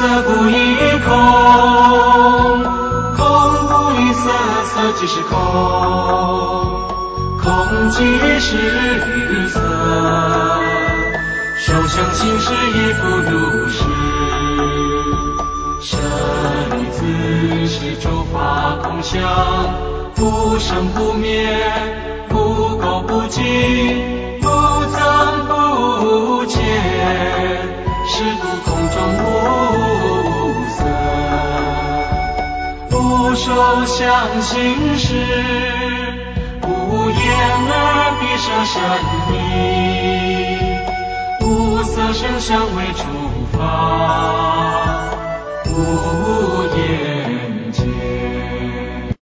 色不异空，空不异色，色即是空，空即是色，受想行识亦复如是。舍利子，是诸法空相，不生不灭，不垢不净，不增不减，是故空中无色，不受想行识，无眼耳鼻舌身意，无色声香味触法，无眼